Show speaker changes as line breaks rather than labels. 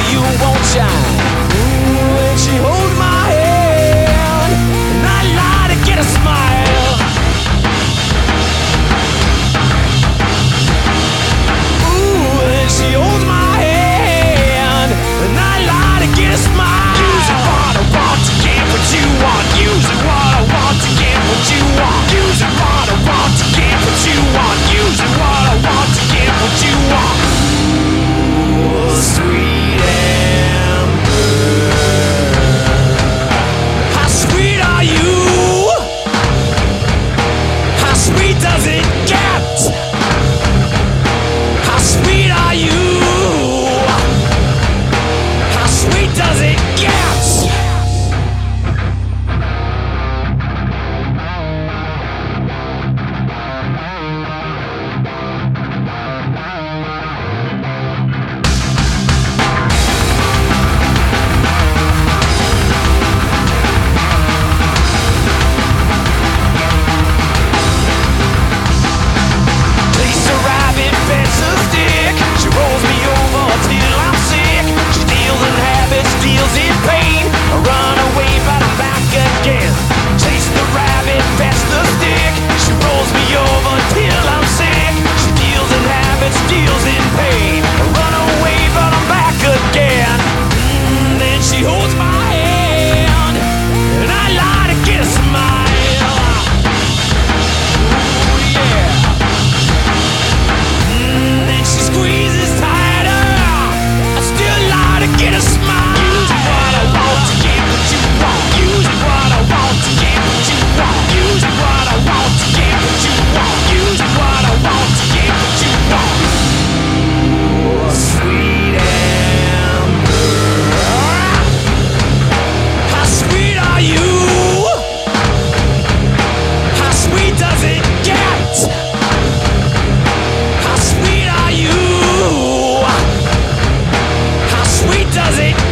you won't shine. Ooh, and she holds my hand, and I lie to get a smile. Ooh, and she holds my hand, and I lie to get a smile. Using what I want to get what you want. Using what I want to get what you want. Using what I want to get what you want. Using what I want to get what you want. Ooh, sweet Amber, how sweet are you? How sweet does it get? How sweet are you? How sweet does it get? Does it